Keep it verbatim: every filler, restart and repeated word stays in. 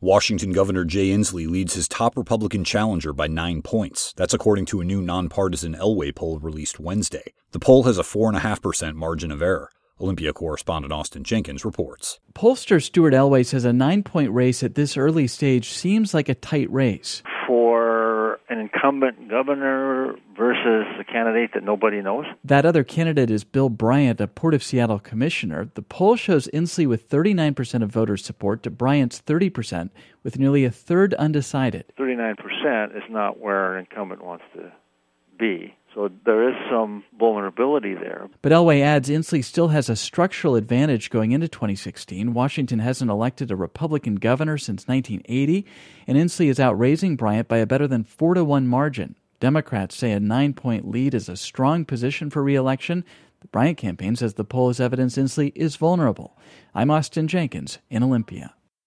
Washington Governor Jay Inslee leads his top Republican challenger by nine points. That's according to a new nonpartisan Elway poll released Wednesday. The poll has a four point five percent margin of error. Olympia correspondent Austin Jenkins reports. Pollster Stuart Elway says a nine-point race at this early stage seems like a tight race. For an incumbent governor versus a candidate that nobody knows? That other candidate is Bill Bryant, a Port of Seattle commissioner. The poll shows Inslee with thirty-nine percent of voters' support to Bryant's thirty percent, with nearly a third undecided. thirty-nine percent is not where an incumbent wants to be. So there is some vulnerability there. But Elway adds Inslee still has a structural advantage going into twenty sixteen. Washington hasn't elected a Republican governor since nineteen eighty, and Inslee is outraising Bryant by a better than four to one margin. Democrats say a nine-point lead is a strong position for re-election. The Bryant campaign says the poll is evidence Inslee is vulnerable. I'm Austin Jenkins in Olympia.